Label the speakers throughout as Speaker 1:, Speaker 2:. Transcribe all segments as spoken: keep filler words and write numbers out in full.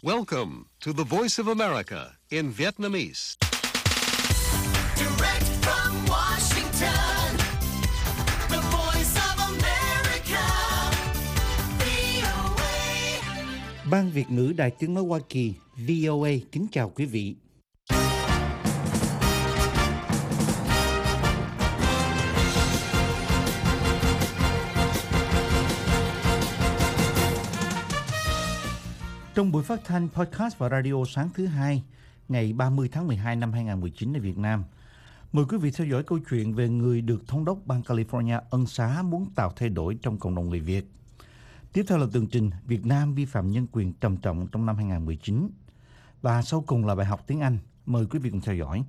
Speaker 1: Welcome to the Voice of America in Vietnamese.
Speaker 2: Direct from Washington, the Voice of America, vê o a.
Speaker 3: Ban Việt ngữ Đài Tiếng nói Hoa Kỳ vê o a kính chào quý vị. Trong buổi phát thanh, podcast và radio sáng thứ hai, ngày ba mươi tháng mười hai năm hai nghìn không trăm mười chín ở Việt Nam, mời quý vị theo dõi câu chuyện về người được thống đốc bang California ân xá muốn tạo thay đổi trong cộng đồng người Việt. Tiếp theo là tường trình Việt Nam vi phạm nhân quyền trầm trọng trong năm hai nghìn không trăm mười chín. Và sau cùng là bài học tiếng Anh. Mời quý vị cùng theo dõi.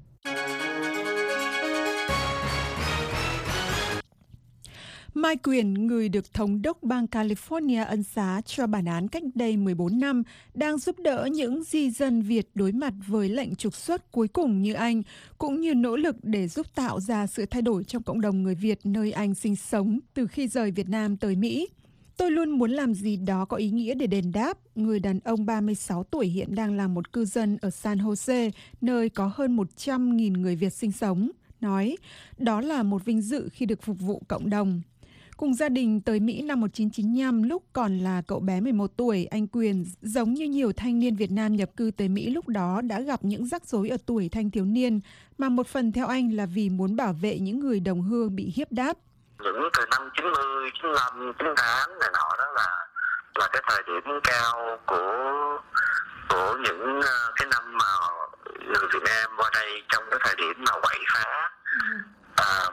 Speaker 4: Mike Quyền, người được thống đốc bang California ân xá cho bản án cách đây mười bốn năm, đang giúp đỡ những di dân Việt đối mặt với lệnh trục xuất cuối cùng như anh, cũng như nỗ lực để giúp tạo ra sự thay đổi trong cộng đồng người Việt nơi anh sinh sống từ khi rời Việt Nam tới Mỹ. Tôi luôn muốn làm gì đó có ý nghĩa để đền đáp, người đàn ông ba mươi sáu tuổi hiện đang là một cư dân ở San Jose, nơi có hơn một trăm nghìn người Việt sinh sống, nói đó là một vinh dự khi được phục vụ cộng đồng. Cùng gia đình tới Mỹ năm một nghìn chín trăm chín mươi lăm lúc còn là cậu bé mười một tuổi, anh Quyền, giống như nhiều thanh niên Việt Nam nhập cư tới Mỹ lúc đó đã gặp những rắc rối ở tuổi thanh thiếu niên, mà một phần theo anh là vì muốn bảo vệ những người đồng hương bị hiếp đáp.
Speaker 5: Những từ năm chín mươi, chín mươi lăm, chín mươi tám này nọ đó là là cái thời điểm cao của của những cái năm mà người Việt Nam qua đây trong cái thời điểm mà quậy phá, ừ. à,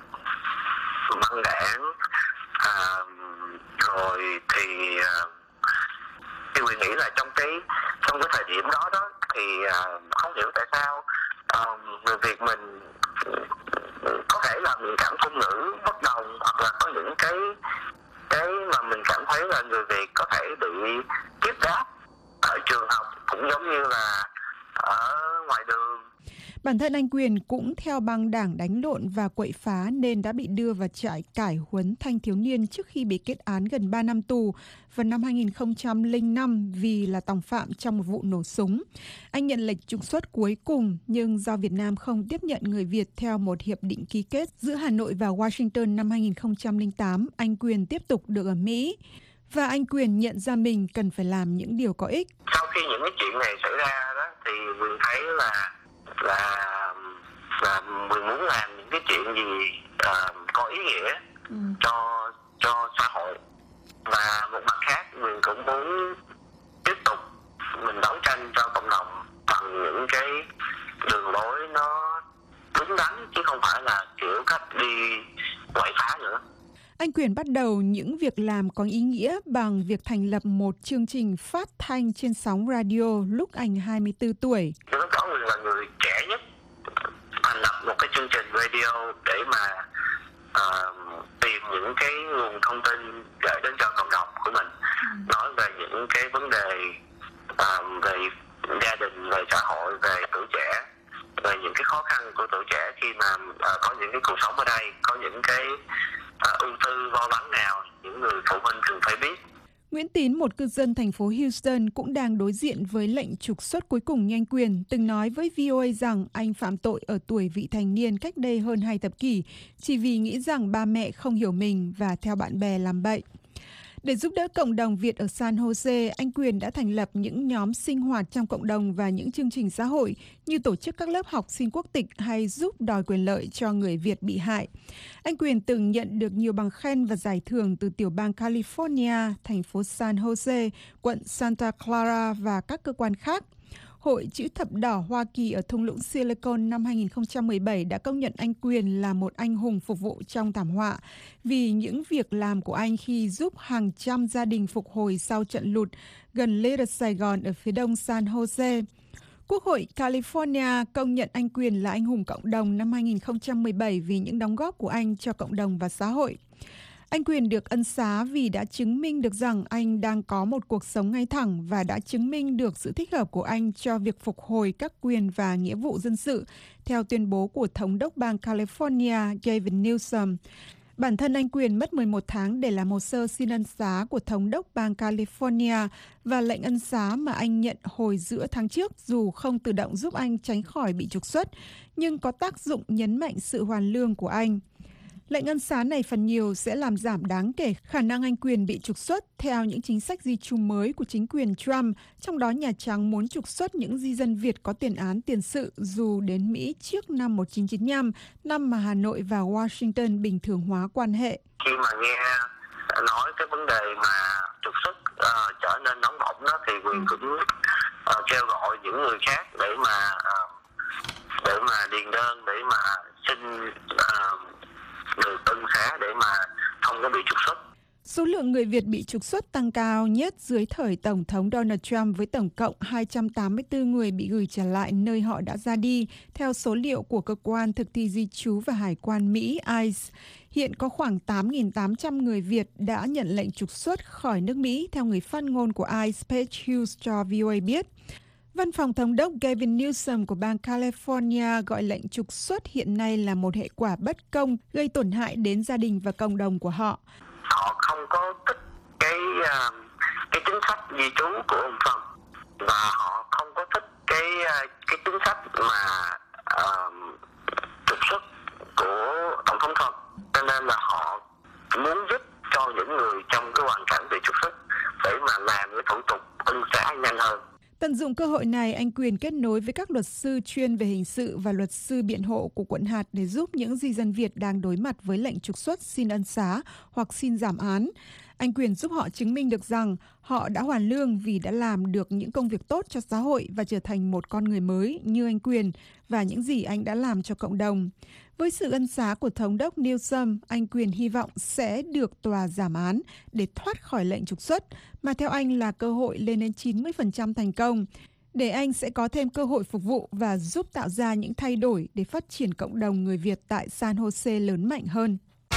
Speaker 5: băng đảng, à, rồi thì à, thì mình nghĩ là trong cái trong cái thời điểm đó đó thì à, không hiểu tại sao à, người Việt mình có thể là mình cảm ngôn ngữ bất đồng, hoặc là có những cái cái mà mình cảm thấy là người Việt có thể bị tiếp đáp ở trường học cũng giống như là ở ngoài đường.
Speaker 4: Bản thân anh Quyền cũng theo băng đảng đánh lộn và quậy phá nên đã bị đưa vào trại cải huấn thanh thiếu niên trước khi bị kết án gần ba năm tù vào năm hai nghìn không trăm lẻ năm vì là tòng phạm trong một vụ nổ súng. Anh nhận lệnh trục xuất cuối cùng, nhưng do Việt Nam không tiếp nhận người Việt theo một hiệp định ký kết giữa Hà Nội và Washington năm hai nghìn không trăm lẻ tám, anh Quyền tiếp tục được ở Mỹ. Và anh Quyền nhận ra mình cần phải làm những điều có ích.
Speaker 5: Sau khi những cái chuyện này xảy ra đó thì mình thấy là là là mình muốn làm những cái chuyện gì uh, có ý nghĩa ừ. cho cho xã hội, và một mặt khác mình cũng muốn tiếp tục mình đấu tranh cho cộng đồng bằng những cái đường lối nó đúng đắn, chứ không phải là kiểu cách đi quậy phá nữa.
Speaker 4: Anh Quyền bắt đầu những việc làm có ý nghĩa bằng việc thành lập một chương trình phát thanh trên sóng radio lúc anh hai mươi tư tuổi.
Speaker 5: Lúc đó mình là người trẻ nhất thành lập một cái chương trình radio để mà uh, tìm những cái nguồn thông tin gửi đến cho cộng đồng của mình, ừ. nói về những cái vấn đề uh, về gia đình, về xã hội, về tuổi trẻ, về những cái khó khăn của tuổi trẻ khi mà uh, có những cái cuộc sống ở đây, có những cái uh, ưu tư lo lắng nào những người phụ huynh cần phải biết.
Speaker 4: Nguyễn Tín, một cư dân thành phố Houston cũng đang đối diện với lệnh trục xuất cuối cùng như anh Quyền, từng nói với vê o a rằng anh phạm tội ở tuổi vị thành niên cách đây hơn hai thập kỷ, chỉ vì nghĩ rằng ba mẹ không hiểu mình và theo bạn bè làm bậy. Để giúp đỡ cộng đồng Việt ở San Jose, anh Quyền đã thành lập những nhóm sinh hoạt trong cộng đồng và những chương trình xã hội như tổ chức các lớp học xin quốc tịch hay giúp đòi quyền lợi cho người Việt bị hại. Anh Quyền từng nhận được nhiều bằng khen và giải thưởng từ tiểu bang California, thành phố San Jose, quận Santa Clara và các cơ quan khác. Hội Chữ Thập Đỏ Hoa Kỳ ở thung lũng Silicon năm hai nghìn không trăm mười bảy đã công nhận anh Quyền là một anh hùng phục vụ trong thảm họa vì những việc làm của anh khi giúp hàng trăm gia đình phục hồi sau trận lụt gần Little Sài Gòn ở phía đông San Jose. Quốc hội California công nhận anh Quyền là anh hùng cộng đồng năm hai nghìn không trăm mười bảy vì những đóng góp của anh cho cộng đồng và xã hội. Anh Quyền được ân xá vì đã chứng minh được rằng anh đang có một cuộc sống ngay thẳng và đã chứng minh được sự thích hợp của anh cho việc phục hồi các quyền và nghĩa vụ dân sự, theo tuyên bố của Thống đốc bang California Gavin Newsom. Bản thân anh Quyền mất mười một tháng để làm hồ sơ xin ân xá của thống đốc bang California và lệnh ân xá mà anh nhận hồi giữa tháng trước dù không tự động giúp anh tránh khỏi bị trục xuất, nhưng có tác dụng nhấn mạnh sự hoàn lương của anh. Lệnh ân xá này phần nhiều sẽ làm giảm đáng kể khả năng anh Quyền bị trục xuất theo những chính sách di trú mới của chính quyền Trump, trong đó Nhà Trắng muốn trục xuất những di dân Việt có tiền án tiền sự dù đến Mỹ trước năm một nghìn chín trăm chín mươi lăm, năm mà Hà Nội và Washington bình thường hóa quan hệ.
Speaker 5: Khi mà nghe nói cái vấn đề mà trục xuất uh, trở nên nóng bỏng đó thì Quyền cũng uh, kêu gọi những người khác để mà uh, để mà điền đơn để mà xin uh, được ân xá để mà không có bị trục xuất.
Speaker 4: Số lượng người Việt bị trục xuất tăng cao nhất dưới thời Tổng thống Donald Trump với tổng cộng hai trăm tám mươi tư người bị gửi trở lại nơi họ đã ra đi, theo số liệu của Cơ quan Thực thi Di trú và Hải quan Mỹ I C E. Hiện có khoảng tám nghìn tám trăm người Việt đã nhận lệnh trục xuất khỏi nước Mỹ, theo người phát ngôn của I C E Paige Hughes cho vê o a biết. Văn phòng Thống đốc Gavin Newsom của bang California gọi lệnh trục xuất hiện nay là một hệ quả bất công gây tổn hại đến gia đình và cộng đồng của họ.
Speaker 5: Họ không có thích cái uh, cái chính sách di trú của ông Trump và họ không có thích cái uh, cái chính sách mà uh, trục xuất của Tổng thống Trump, cho nên là họ muốn giúp cho những người trong cái hoàn cảnh bị trục xuất để mà làm cái thủ tục ân xá nhanh hơn.
Speaker 4: Tận dụng cơ hội này, anh Quyền kết nối với các luật sư chuyên về hình sự và luật sư biện hộ của quận hạt để giúp những di dân Việt đang đối mặt với lệnh trục xuất xin ân xá hoặc xin giảm án. Anh Quyền giúp họ chứng minh được rằng họ đã hoàn lương vì đã làm được những công việc tốt cho xã hội và trở thành một con người mới như anh Quyền và những gì anh đã làm cho cộng đồng. Với sự ân xá của Thống đốc Newsom, anh Quyền hy vọng sẽ được tòa giảm án để thoát khỏi lệnh trục xuất, mà theo anh là cơ hội lên đến chín mươi phần trăm thành công, để anh sẽ có thêm cơ hội phục vụ và giúp tạo ra những thay đổi để phát triển cộng đồng người Việt tại San Jose lớn mạnh hơn.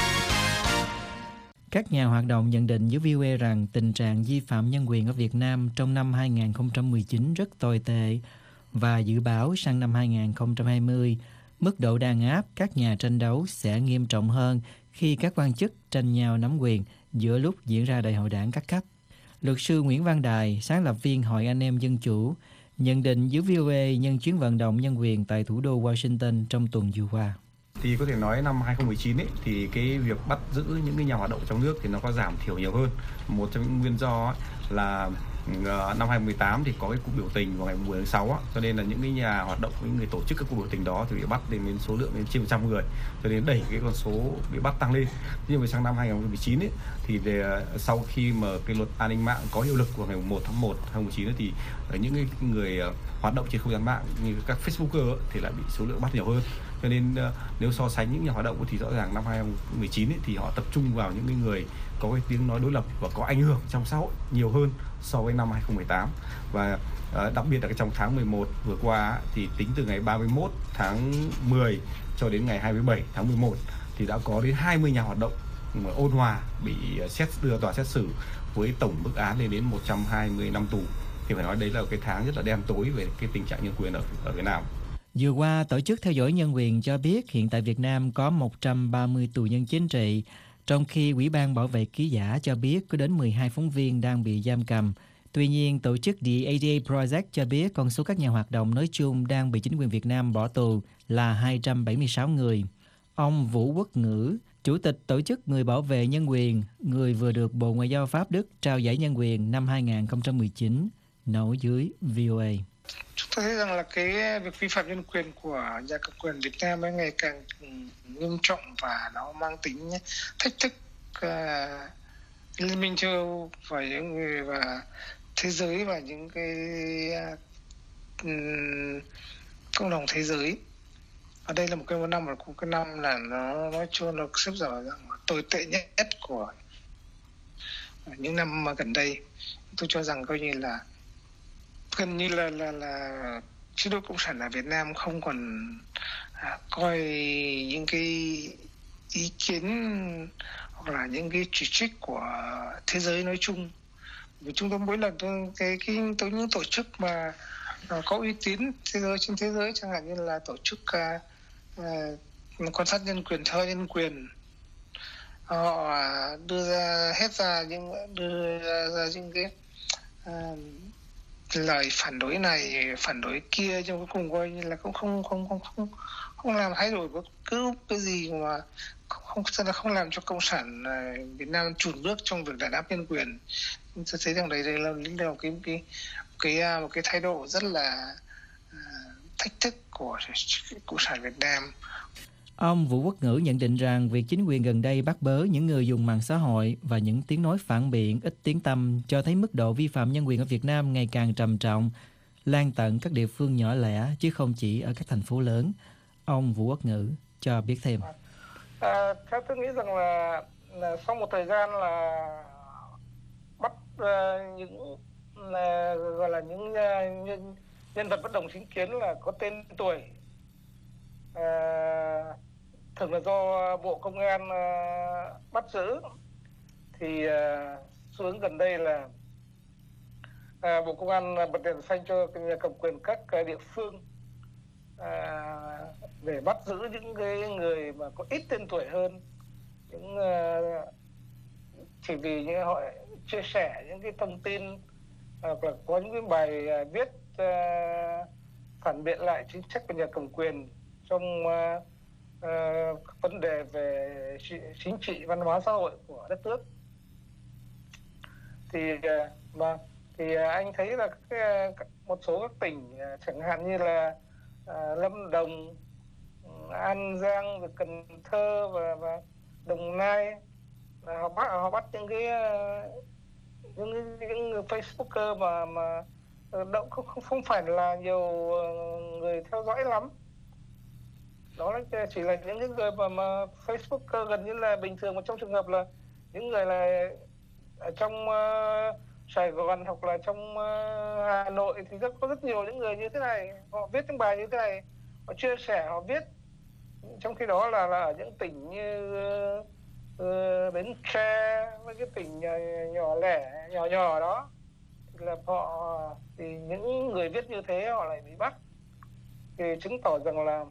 Speaker 6: Các nhà hoạt động nhận định với vê o a rằng tình trạng vi phạm nhân quyền ở Việt Nam trong năm hai nghìn không trăm mười chín rất tồi tệ và dự báo sang năm hai nghìn không trăm hai mươi, mức độ đàn áp các nhà tranh đấu sẽ nghiêm trọng hơn khi các quan chức tranh nhau nắm quyền giữa lúc diễn ra đại hội đảng các cấp. Luật sư Nguyễn Văn Đài, sáng lập viên Hội Anh em Dân Chủ, nhận định với vê o a nhân chuyến vận động nhân quyền tại thủ đô Washington trong tuần vừa qua.
Speaker 7: Thì có thể nói năm hai không một chín ấy, thì cái việc bắt giữ những cái nhà hoạt động trong nước thì nó có giảm thiểu nhiều hơn. Một trong những nguyên do ấy, là uh, năm hai không một tám thì có cái cuộc biểu tình vào ngày mười tháng sáu á, cho nên là những cái nhà hoạt động, những người tổ chức các cuộc biểu tình đó thì bị bắt đến, đến số lượng đến trên một trăm người, cho nên đẩy cái con số bị bắt tăng lên. Nhưng mà sang năm hai không một chín ấy, thì để, sau khi mà cái luật an ninh mạng có hiệu lực vào ngày một tháng một hai không một chín ấy, thì uh, những cái người uh, hoạt động trên không gian mạng như các Facebooker ấy, thì lại bị số lượng bắt nhiều hơn. Cho nên uh, nếu so sánh những nhà hoạt động thì rõ ràng năm hai không một chín ấy, thì họ tập trung vào những cái người có cái tiếng nói đối lập và có ảnh hưởng trong xã hội nhiều hơn so với năm hai không một tám. Và uh, đặc biệt là trong tháng mười một vừa qua thì tính từ ngày ba mươi mốt tháng mười cho đến ngày hai mươi bảy tháng mười một thì đã có đến hai mươi nhà hoạt động ôn hòa bị xét đưa tòa xét xử với tổng mức án lên đến một trăm hai mươi năm tù. Thì phải nói đấy là cái tháng rất là đen tối về cái tình trạng nhân quyền ở, ở Việt Nam.
Speaker 6: Vừa qua, Tổ chức Theo dõi Nhân quyền cho biết hiện tại Việt Nam có một trăm ba mươi tù nhân chính trị, trong khi Ủy ban Bảo vệ Ký giả cho biết có đến mười hai phóng viên đang bị giam cầm. Tuy nhiên, tổ chức The a đê a Project cho biết con số các nhà hoạt động nói chung đang bị chính quyền Việt Nam bỏ tù là hai trăm bảy mươi sáu người. Ông Vũ Quốc Ngữ, Chủ tịch Tổ chức Người Bảo vệ Nhân quyền, người vừa được Bộ Ngoại giao Pháp Đức trao giải nhân quyền năm hai nghìn không trăm mười chín, nói dưới vê o a.
Speaker 8: Chúng ta thấy rằng là cái việc vi phạm nhân quyền của nhà cầm quyền Việt Nam ấy ngày càng nghiêm trọng và nó mang tính thách thức uh, Liên minh châu Âu và những người và thế giới và những cái um, cộng đồng thế giới. Ở đây là một cái năm một cái năm là nó nói chung nó xếp vào rằng tồi tệ nhất của những năm mà gần đây. Tôi cho rằng coi như là gần như là là là chế độ cộng sản ở Việt Nam không còn à, coi những cái ý kiến hoặc là những cái chỉ trích của thế giới nói chung. Vì chúng tôi mỗi lần tôi cái cái tôi những tổ chức mà có uy tín thế giới trên thế giới, chẳng hạn như là tổ chức uh, uh, quan sát nhân quyền, theo nhân quyền, họ đưa ra hết ra những đưa ra những cái uh, lời phản đối này phản đối kia, nhưng cuối cùng coi như là cũng không không không không không làm thay đổi bất cứ cái gì, mà không không không làm cho cộng sản Việt Nam chùn bước trong việc đàn áp nhân quyền. Tôi thấy rằng đây đây là một cái cái cái một cái thái độ rất là uh, thách thức của cộng sản Việt Nam.
Speaker 6: Ông Vũ Quốc Ngữ nhận định rằng việc chính quyền gần đây bắt bớ những người dùng mạng xã hội và những tiếng nói phản biện ít tiếng tăm cho thấy mức độ vi phạm nhân quyền ở Việt Nam ngày càng trầm trọng, lan tận các địa phương nhỏ lẻ chứ không chỉ ở các thành phố lớn. Ông Vũ Quốc Ngữ cho biết thêm.
Speaker 9: À, theo tôi nghĩ rằng là, là sau một thời gian là bắt uh, những là, gọi là những uh, nhân, nhân vật bất đồng chính kiến là có tên tuổi, uh, thường là do Bộ Công an uh, bắt giữ, thì uh, xu hướng gần đây là uh, Bộ Công an bật đèn xanh cho nhà cầm quyền các uh, địa phương uh, để bắt giữ những cái người mà có ít tên tuổi hơn, những uh, chỉ vì những họ chia sẻ những cái thông tin hoặc là có những cái bài uh, viết uh, phản biện lại chính sách của nhà cầm quyền trong uh, uh, vấn đề về chính trị, văn hóa xã hội của đất nước. Thì uh, mà thì uh, anh thấy là cái, uh, một số các tỉnh uh, chẳng hạn như là uh, Lâm Đồng, An Giang, rồi Cần Thơ và, và Đồng Nai, họ bắt họ bắt những cái những những người Facebooker mà mà động không không không phải là nhiều người theo dõi lắm. Đó là chỉ là những cái người mà mà Facebooker gần như là bình thường, mà trong trường hợp là những người là ở trong uh, Sài Gòn hoặc là trong uh, Hà Nội thì rất có rất nhiều những người như thế này, họ viết những bài như thế này, họ chia sẻ, họ viết. Trong khi đó là, là ở những tỉnh như uh, Bến Tre, với cái tỉnh nhỏ, nhỏ lẻ, nhỏ nhỏ đó, thì là họ thì những người viết như thế họ lại bị bắt, thì chứng tỏ rằng là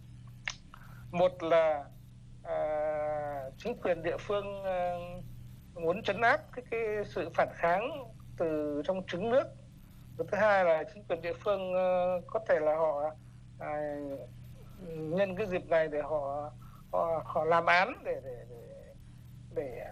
Speaker 9: một là uh, chính quyền địa phương uh, muốn trấn áp cái, cái sự phản kháng từ trong trứng nước. Và thứ hai là chính quyền địa phương uh, có thể là họ uh, nhân cái dịp này để họ họ, họ làm án để để để để,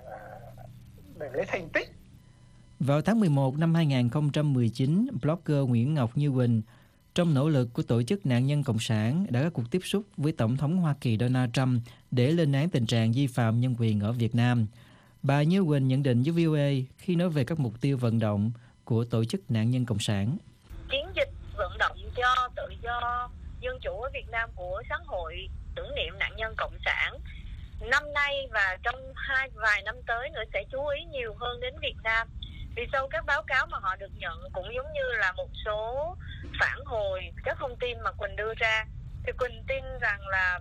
Speaker 9: để lấy thành tích.
Speaker 6: Vào tháng mười một năm hai nghìn không trăm mười chín, blogger Nguyễn Ngọc Như Quỳnh, trong nỗ lực của tổ chức nạn nhân cộng sản, đã có cuộc tiếp xúc với Tổng thống Hoa Kỳ Donald Trump để lên án tình trạng vi phạm nhân quyền ở Việt Nam. Bà Như Quỳnh nhận định với vê o a khi nói về các mục tiêu vận động của tổ chức nạn nhân cộng sản.
Speaker 10: Chiến dịch vận động cho tự do, dân chủ ở Việt Nam của xã hội tưởng niệm nạn nhân cộng sản năm nay và trong hai vài năm tới nữa sẽ chú ý nhiều hơn đến Việt Nam. Vì sau các báo cáo mà họ được nhận cũng giống như là một số phản hồi các thông tin mà Quỳnh đưa ra, thì Quỳnh tin rằng là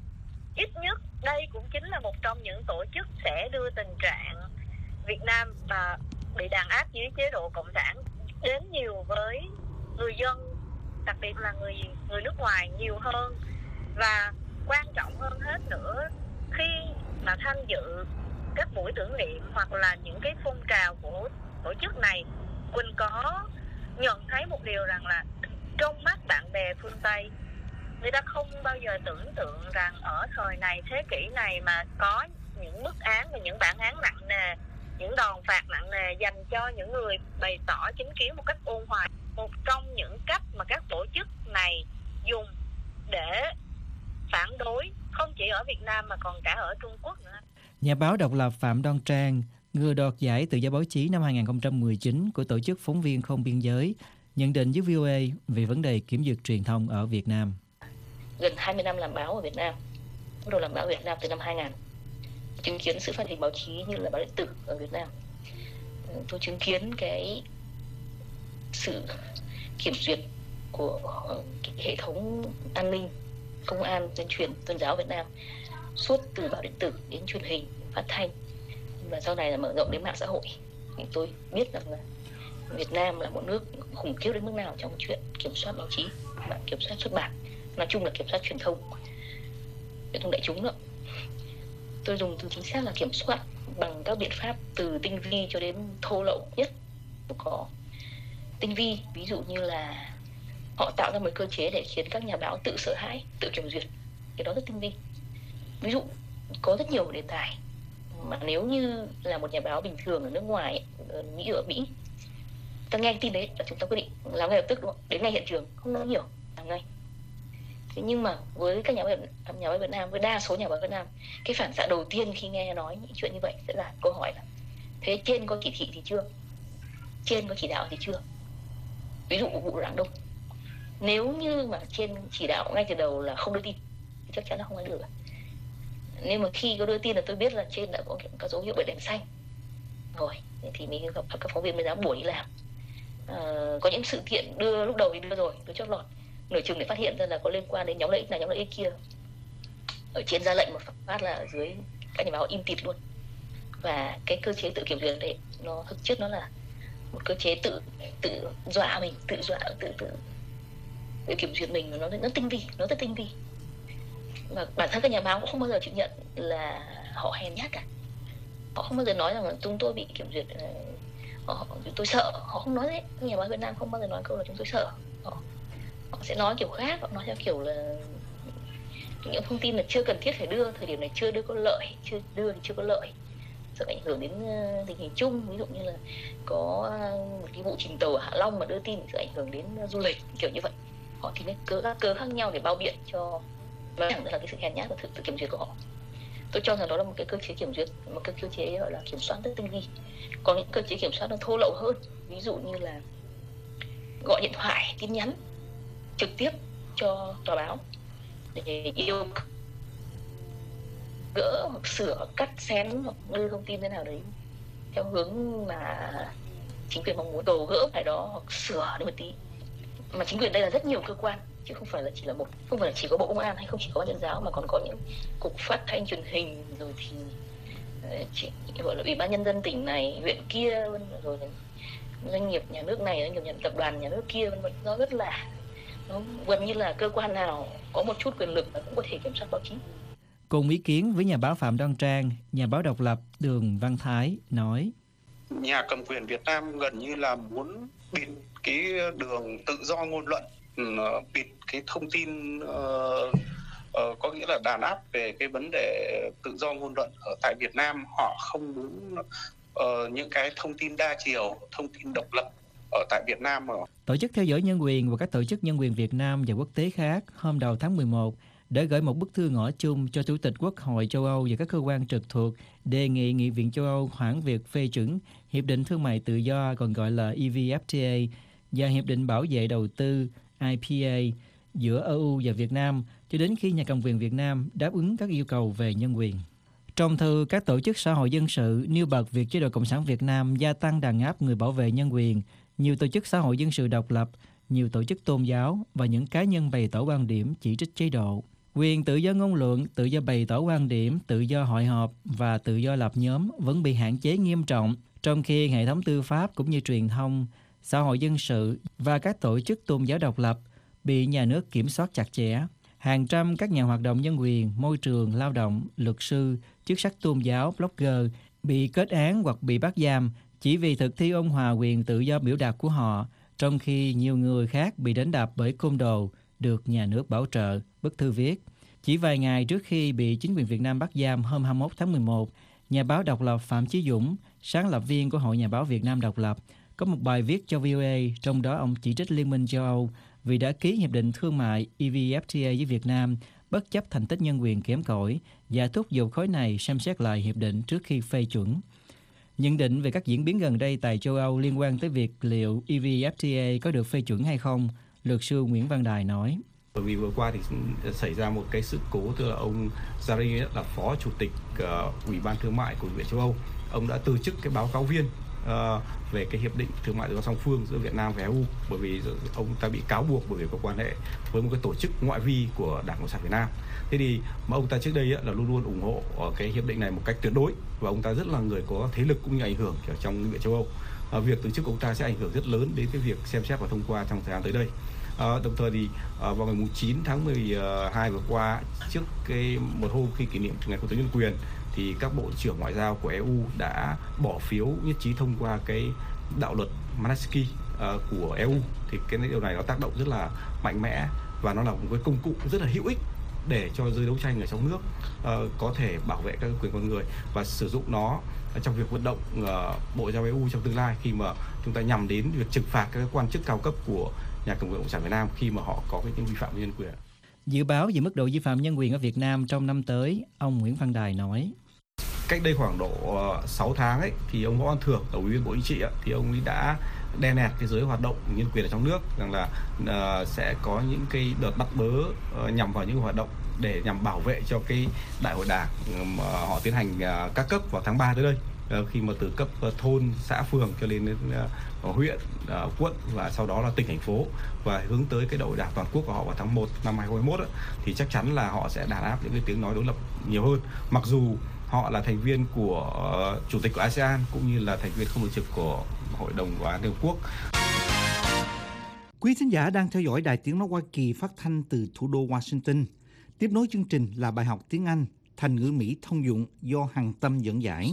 Speaker 10: ít nhất đây cũng chính là một trong những tổ chức sẽ đưa tình trạng Việt Nam mà bị đàn áp dưới chế độ cộng sản đến nhiều với người dân, đặc biệt là người người nước ngoài nhiều hơn. Và quan trọng hơn hết nữa, khi mà tham dự các buổi tưởng niệm hoặc là những cái phong trào của tổ chức này, Quỳnh có nhận thấy một điều rằng là trong mắt bạn bè phương Tây, người ta không bao giờ tưởng tượng rằng ở thời này, thế kỷ này mà có những mức án và những bản án nặng nề, những đòn phạt nặng nề dành cho những người bày tỏ chính kiến một cách ôn hòa. Một trong những cách mà các tổ chức này dùng để phản đối không chỉ ở Việt Nam mà còn cả ở Trung Quốc nữa.
Speaker 6: Nhà báo độc lập Phạm Đoan Trang, người đoạt giải tự do báo chí năm hai nghìn không trăm mười chín của tổ chức Phóng viên Không Biên Giới, nhận định với vê o a về vấn đề kiểm duyệt truyền thông ở Việt Nam.
Speaker 11: Gần hai mươi năm làm báo ở Việt Nam, bắt đầu làm báo ở Việt Nam từ năm hai nghìn, chứng kiến sự phát triển báo chí như là báo điện tử ở Việt Nam. Tôi chứng kiến cái sự kiểm duyệt của hệ thống an ninh, công an, tuyên truyền, tôn giáo Việt Nam, suốt từ báo điện tử đến truyền hình, phát thanh, và sau này là mở rộng đến mạng xã hội. Thì tôi biết rằng là Việt Nam là một nước khủng khiếp đến mức nào trong chuyện kiểm soát báo chí, và kiểm soát xuất bản, nói chung là kiểm soát truyền thông, truyền thông đại chúng nữa. tôi dùng từ chính xác là kiểm soát bằng các biện pháp từ tinh vi cho đến thô lậu nhất có. Tinh vi ví dụ như là họ tạo ra một cơ chế để khiến các nhà báo tự sợ hãi, tự kiểm duyệt, cái đó rất tinh vi. Ví dụ có rất nhiều đề tài mà nếu như là một nhà báo bình thường ở nước ngoài, ở Mỹ, ở Mỹ, ta nghe tin đấy là chúng ta quyết định làm ngay lập tức, đúng không? Đến ngay hiện trường, không nói nhiều, làm ngay. Thế nhưng mà với các nhà báo, nhà báo Việt Nam, với đa số nhà báo Việt Nam, cái phản xạ đầu tiên khi nghe nói những chuyện như vậy sẽ là câu hỏi là thế trên có chỉ thị thì chưa? Trên có chỉ đạo thì chưa? Ví dụ vụ Rạng Đông, nếu như mà trên chỉ đạo ngay từ đầu là không đưa tin thì chắc chắn là không ai đưa cả. Nhưng mà khi có đưa tin là tôi biết là trên đã có các dấu hiệu bật đèn xanh rồi thì mình gặp các phóng viên mới dám buổi đi làm. À, có những sự kiện đưa lúc đầu thì đưa rồi, đưa chót lọt, nửa chừng để phát hiện ra là có liên quan đến nhóm lợi ích này nhóm lợi ích kia, ở trên ra lệnh một phát là dưới các nhà báo im tịt luôn. Và cái cơ chế tự kiểm duyệt đấy nó thực chất nó là một cơ chế tự tự dọa mình, tự dọa tự tự tự kiểm duyệt mình, nó nó tinh vi, nó rất tinh vi. Và bản thân các nhà báo cũng không bao giờ chịu nhận là họ hèn nhát cả. Họ không bao giờ nói rằng là chúng tôi bị kiểm duyệt, họ, chúng tôi sợ. Họ không nói đấy. Các nhà báo Việt Nam không bao giờ nói câu là chúng tôi sợ. Họ, họ sẽ nói kiểu khác. Họ nói theo kiểu là những thông tin là chưa cần thiết phải đưa, thời điểm này chưa đưa có lợi, chưa đưa thì chưa có lợi, sợ ảnh hưởng đến tình hình chung. Ví dụ như là có một cái vụ chìm tàu ở Hạ Long mà đưa tin sẽ ảnh hưởng đến du lịch, kiểu như vậy. Họ thì cứ các cớ khác nhau để bao biện cho nói rằng là cái sự hèn nhát và sự tự kiểm duyệt của họ. Tôi cho rằng đó là một cái cơ chế kiểm duyệt, một cái cơ chế gọi là kiểm soát rất tinh vi. Còn những cơ chế kiểm soát nó thô lậu hơn, ví dụ như là gọi điện thoại, tin nhắn trực tiếp cho tòa báo để yêu gỡ hoặc sửa, cắt xén hoặc đưa thông tin thế nào đấy theo hướng mà chính quyền mong muốn, cầu gỡ phải đó hoặc sửa đi một tí. Mà chính quyền đây là rất nhiều cơ quan chứ không phải là chỉ là một, không phải là chỉ có Bộ Công an hay không chỉ có Ban Tuyên giáo, mà còn có những cục phát thanh truyền hình, rồi thì chỉ gọi là Ủy ban Nhân dân tỉnh này, huyện kia, rồi doanh nghiệp nhà nước này, doanh nghiệp nhà, tập đoàn nhà nước kia, vân vân. Nó rất là, nó gần như là cơ quan nào có một chút quyền lực là cũng có thể kiểm soát báo chí.
Speaker 6: Cùng ý kiến với nhà báo Phạm Đoan Trang, nhà báo độc lập Đường Văn Thái nói:
Speaker 12: Nhà cầm quyền Việt Nam gần như là muốn bịt cái đường tự do ngôn luận, bịt cái thông tin, uh, uh, có nghĩa là đàn áp về cái vấn đề tự do ngôn luận ở tại Việt Nam. Họ không muốn uh, những cái thông tin đa chiều, thông tin độc lập ở tại Việt Nam. Mà.
Speaker 6: Tổ chức theo dõi nhân quyền và các tổ chức nhân quyền Việt Nam và quốc tế khác hôm đầu tháng mười một đã gửi một bức thư ngỏ chung cho Chủ tịch Quốc hội châu Âu và các cơ quan trực thuộc đề nghị Nghị viện châu Âu hoãn việc phê chuẩn Hiệp định Thương mại Tự do, còn gọi là e vê ép tê a, và Hiệp định Bảo vệ Đầu tư i pê a giữa e u và Việt Nam cho đến khi nhà cầm quyền Việt Nam đáp ứng các yêu cầu về nhân quyền. Trong thư, các tổ chức xã hội dân sự nêu bật việc chế độ Cộng sản Việt Nam gia tăng đàn áp người bảo vệ nhân quyền, nhiều tổ chức xã hội dân sự độc lập, nhiều tổ chức tôn giáo và những cá nhân bày tỏ quan điểm chỉ trích chế độ. Quyền tự do ngôn luận, tự do bày tỏ quan điểm, tự do hội họp và tự do lập nhóm vẫn bị hạn chế nghiêm trọng, trong khi hệ thống tư pháp cũng như truyền thông, xã hội dân sự và các tổ chức tôn giáo độc lập bị nhà nước kiểm soát chặt chẽ. Hàng trăm các nhà hoạt động nhân quyền, môi trường, lao động, luật sư, chức sắc tôn giáo, blogger bị kết án hoặc bị bắt giam chỉ vì thực thi ôn hòa quyền tự do biểu đạt của họ, trong khi nhiều người khác bị đánh đập bởi côn đồ được nhà nước bảo trợ, bức thư viết. Chỉ vài ngày trước khi bị chính quyền Việt Nam bắt giam hôm hai mươi mốt tháng mười một, nhà báo độc lập Phạm Chí Dũng, sáng lập viên của Hội Nhà báo Việt Nam độc lập, có một bài viết cho vê o a, trong đó ông chỉ trích Liên minh châu Âu vì đã ký hiệp định thương mại e vê ép tê a với Việt Nam bất chấp thành tích nhân quyền kém cỏi và thúc giục khối này xem xét lại hiệp định trước khi phê chuẩn. Nhận định về các diễn biến gần đây tại châu Âu liên quan tới việc liệu e vê ép tê a có được phê chuẩn hay không, luật sư Nguyễn Văn Đài nói:
Speaker 7: Bởi vì vừa qua thì xảy ra một cái sự cố, tức là ông Zari là phó chủ tịch uh, Ủy ban Thương mại của Nghị viện châu Âu, ông đã từ chức cái báo cáo viên uh, về cái hiệp định thương mại tự do song phương giữa Việt Nam và e u, bởi vì ông ta bị cáo buộc bởi vì có quan hệ với một cái tổ chức ngoại vi của Đảng Cộng sản Việt Nam. Thế thì mà ông ta trước đây là luôn luôn ủng hộ cái hiệp định này một cách tuyệt đối, và ông ta rất là người có thế lực cũng như ảnh hưởng ở trong Nghị viện châu Âu. À, việc từ chức của ông ta sẽ ảnh hưởng rất lớn đến cái việc xem xét và thông qua trong thời gian tới đây. À, đồng thời thì à, vào ngày chín tháng mười hai vừa qua, trước cái một hôm khi kỷ niệm ngày Quốc tế nhân quyền, thì các bộ trưởng ngoại giao của e u đã bỏ phiếu nhất trí thông qua cái đạo luật Magnitsky uh, của e u. Thì cái điều này nó tác động rất là mạnh mẽ và nó là một cái công cụ rất là hữu ích để cho giới đấu tranh ở trong nước uh, có thể bảo vệ các quyền con người và sử dụng nó trong việc vận động uh, Bộ Ngoại giao e u trong tương lai khi mà chúng ta nhằm đến việc trừng phạt các quan chức cao cấp của nhà cầm quyền cộng sản Việt Nam khi mà họ có cái những vi phạm về nhân quyền.
Speaker 6: Dự báo về mức độ vi phạm nhân quyền ở Việt Nam trong năm tới, ông Nguyễn Văn Đài nói.
Speaker 7: Cách đây khoảng độ uh, sáu tháng ấy thì ông Võ Văn Thưởng, Ủy viên Bộ Chính trị ấy, thì ông ấy đã đè nẹt cái giới hoạt động nhân quyền ở trong nước rằng là uh, sẽ có những cái đợt bắt bớ uh, nhằm vào những hoạt động để nhằm bảo vệ cho cái đại hội đảng mà họ tiến hành uh, các cấp vào tháng ba tới đây, uh, khi mà từ cấp uh, thôn, xã, phường cho lên đến uh, huyện, uh, quận và sau đó là tỉnh, thành phố và hướng tới cái đại hội đảng toàn quốc của họ vào tháng một năm hai không hai mốt ấy, thì chắc chắn là họ sẽ đàn áp những cái tiếng nói đối lập nhiều hơn. Mặc dù họ là thành viên của uh, chủ tịch của a sê an cũng như là thành viên không thường trực của Hội đồng Bảo an Liên Hợp Quốc.
Speaker 3: Quý thính giả đang theo dõi Đài Tiếng nói Hoa Kỳ phát thanh từ thủ đô Washington. Tiếp nối chương trình là bài học tiếng Anh thành ngữ Mỹ thông dụng do Hằng Tâm dẫn giải.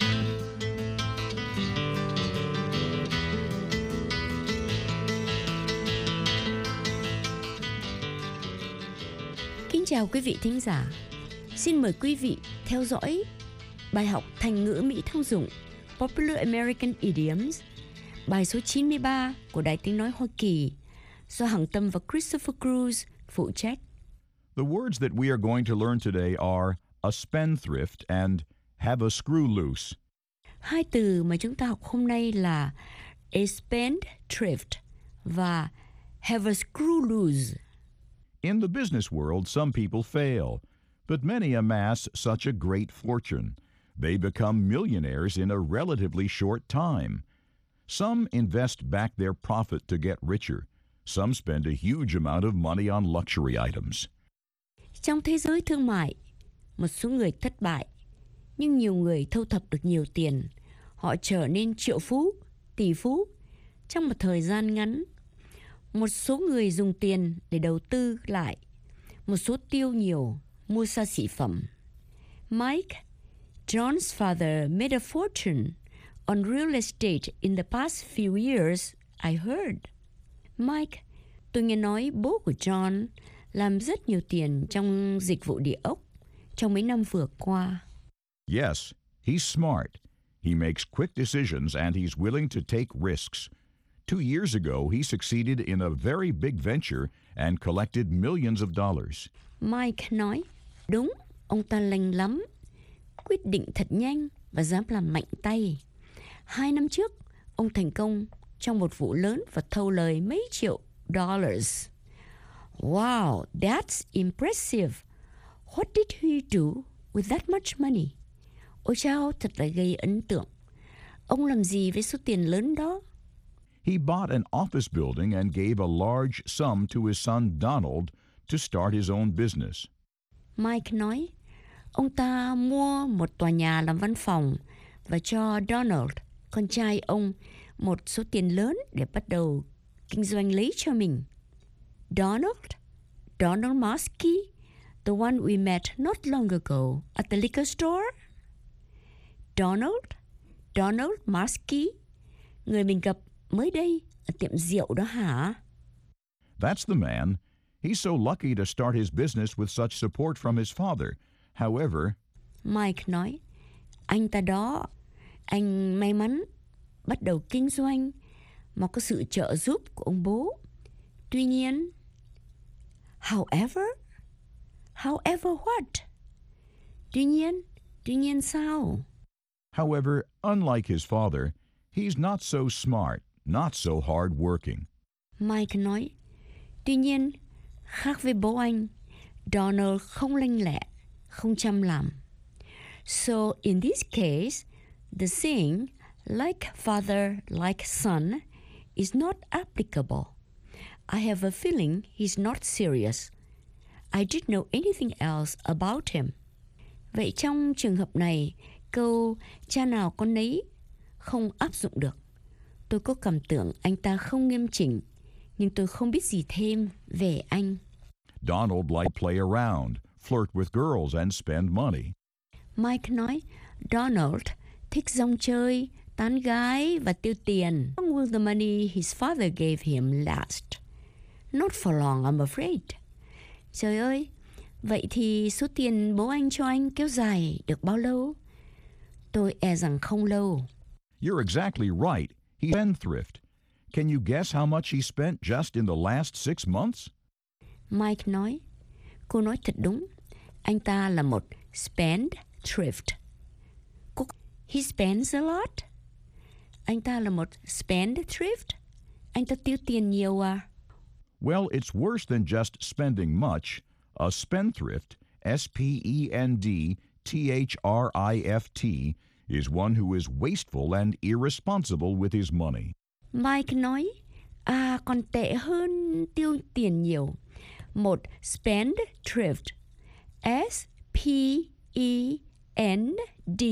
Speaker 13: Kính chào quý vị thính giả. Xin mời quý vị theo dõi bài học thành ngữ Mỹ thông dụng Popular American Idioms, bài số chín mươi ba của Đài Tiếng nói Hoa Kỳ do Hằng Tâm và Christopher Cruz phụ trách.
Speaker 14: The words that we are going to learn today are a spendthrift and have a screw loose.
Speaker 13: Hai từ mà chúng ta học hôm nay là a spendthrift và have a screw loose.
Speaker 14: In the business world, some people fail, but many amass such a great fortune. They become millionaires in a relatively short time. Some invest back their profit to get richer. Some spend a huge amount of money on luxury items.
Speaker 13: Trong thế giới thương mại, một số người thất bại, nhưng nhiều người thu thập được nhiều tiền. Họ trở nên triệu phú, tỷ phú trong một thời gian ngắn. Một số người dùng tiền để đầu tư lại, một số tiêu nhiều, mua xa xỉ phẩm. Mike, John's father made a fortune on real estate in the past few years, I heard. Mike, tôi nghe nói bố của John làm rất nhiều tiền trong dịch vụ địa ốc trong mấy năm vừa qua.
Speaker 14: Yes, he's smart. He makes quick decisions and he's willing to take risks. Two years ago, he succeeded in a very big venture and collected millions of dollars.
Speaker 13: Mike nói, đúng, ông ta lành lắm, quyết định thật nhanh và dám làm mạnh tay. Hai năm trước, ông thành công trong một vụ lớn và thâu lời mấy triệu dollars. Wow, that's impressive. What did he do with that much money? Ôi chao, thật là gây ấn tượng. Ông làm gì với số tiền lớn đó?
Speaker 14: He bought an office building and gave a large sum to his son Donald to start his own business.
Speaker 13: Mike nói, ông ta mua một tòa nhà làm văn phòng và cho Donald, con trai ông, một số tiền lớn để bắt đầu kinh doanh lấy cho mình. Donald, Donald Maskey, the one we met not long ago at the liquor store. Donald, Donald Maskey, người mình gặp mới đây ở tiệm rượu đó hả?
Speaker 14: That's the man. He's so lucky to start his business with such support from his father. However,
Speaker 13: Mike nói, anh ta đó, anh may mắn bắt đầu kinh doanh mà có sự trợ giúp của ông bố. Tuy nhiên, however, however what? Tuy nhiên, tuy nhiên sao?
Speaker 14: However, unlike his father, he's not so smart, not so hard working.
Speaker 13: Mike nói, tuy nhiên, khác với bố anh, Donald không lanh lẹ, không chăm làm. So in this case, the saying, like father, like son, is not applicable. I have a feeling he's not serious. I didn't know anything else about him. Vậy trong trường hợp này, câu cha nào con nấy không áp dụng được. Tôi có cảm tưởng anh ta không nghiêm chỉnh, nhưng tôi không biết gì thêm về anh.
Speaker 14: Donald liked play around, flirt with girls and spend money.
Speaker 13: Mike nói, Donald thích rong chơi, tán gái và tiêu tiền. How long will the money his father gave him last? Not for long, I'm afraid. Trời ơi, vậy thì số tiền bố anh cho anh kéo dài được bao lâu? Tôi e rằng không lâu.
Speaker 14: You're exactly right. He's spendthrift. Can you guess how much he spent just in the last six months?
Speaker 13: Mike nói, cô nói thật đúng. Anh ta là một spendthrift. Cô, he spends a lot. Anh ta là một spendthrift. Anh ta tiêu tiền nhiều à?
Speaker 14: Well, it's worse than just spending much. A spendthrift, S P E N D T H R I F T, is one who is wasteful and irresponsible with his money.
Speaker 13: Mike nói, à còn tệ hơn tiêu tiền nhiều. Một spendthrift, S P E N D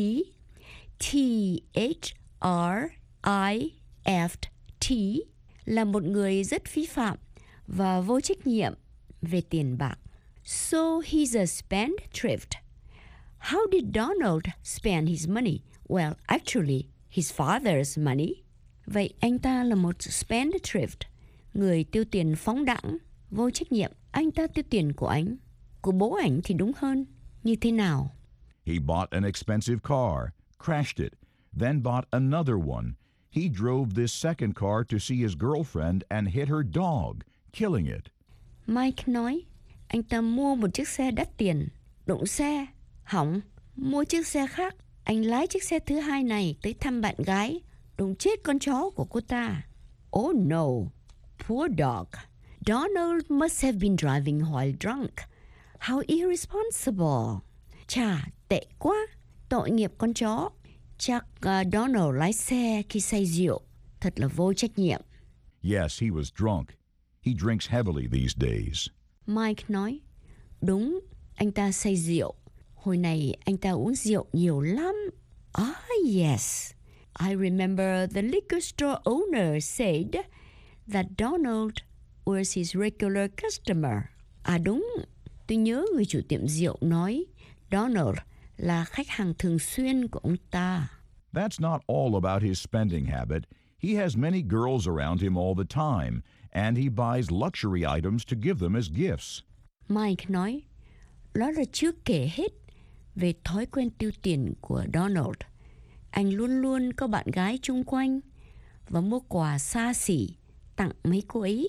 Speaker 13: T H R I F T, là một người rất phí phạm và vô trách nhiệm về tiền bạc. So he's a spendthrift. How did Donald spend his money? Well, actually, his father's money. Vậy anh ta là một spendthrift, người tiêu tiền phóng đãng, vô trách nhiệm. Anh ta tiêu tiền của anh, của bố ảnh thì đúng hơn. Như thế nào?
Speaker 14: He bought an expensive car, crashed it, then bought another one. He drove this second car to see his girlfriend and hit her dog, killing it.
Speaker 13: Mike nói, anh ta mua một chiếc xe đắt tiền, đụng xe, hỏng, mua chiếc xe khác. Anh lái chiếc xe thứ hai này tới thăm bạn gái, đụng chết con chó của cô ta. Oh no, poor dog. Donald must have been driving while drunk. How irresponsible. Chà, tệ quá, tội nghiệp con chó. Chắc uh, Donald lái xe khi say rượu, thật là vô trách nhiệm.
Speaker 14: Yes, he was drunk. He drinks heavily these days.
Speaker 13: Mike nói, đúng, anh ta say rượu. Hồi này anh ta uống rượu nhiều lắm. Ah, yes. I remember the liquor store owner said that Donald was his regular customer. À đúng, tôi nhớ người chủ tiệm rượu nói Donald là khách hàng thường xuyên của ông ta.
Speaker 14: That's not all about his spending habit. He has many girls around him all the time, and he buys luxury items to give them as gifts.
Speaker 13: Mike nói, đó là chưa kể hết về thói quen tiêu tiền của Donald. Anh luôn luôn có bạn gái chung quanh và mua quà xa xỉ tặng mấy cô ấy.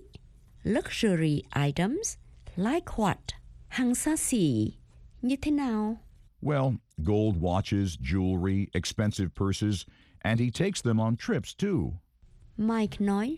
Speaker 13: Luxury items like what? Hàng xa xỉ như thế nào?
Speaker 14: Well, gold watches, jewelry, expensive purses, and he takes them on trips too.
Speaker 13: Mike nói,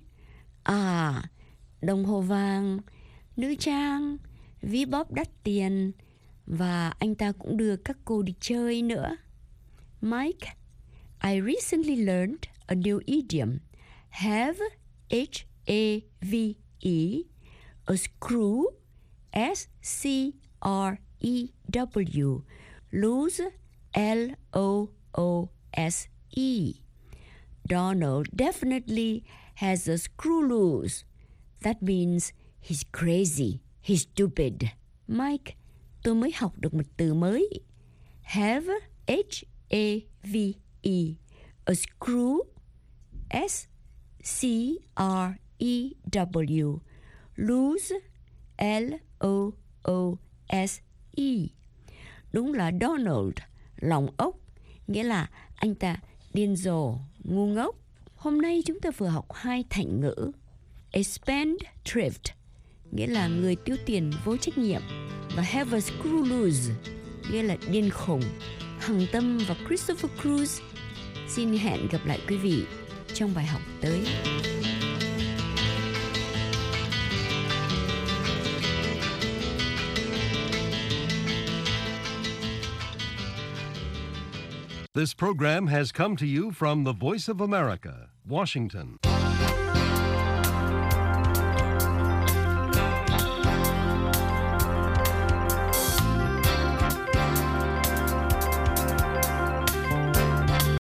Speaker 13: à, đồng hồ vàng, nữ trang, ví bóp đắt tiền, và anh ta cũng đưa các cô đi chơi nữa. Mike, I recently learned a new idiom. Have, H A V E, a screw, S C R E W, lose, L O O S E. Donald definitely has a screw loose. That means he's crazy, he's stupid. Mike, tôi mới học được một từ mới. Have, H A V E, a screw, S C R E W, lose, L O O S E. Đúng là Donald, lòng ốc, nghĩa là anh ta điên rồ, ngu ngốc. Hôm nay chúng ta vừa học hai thành ngữ. A spendthrift, nghĩa là người tiêu tiền vô trách nhiệm, và have a screw loose, nghĩa là điên khùng. Hằng Tâm và Christopher Cruz xin hẹn gặp lại quý vị trong bài học tới.
Speaker 1: This program has come to you from the Voice of America, Washington.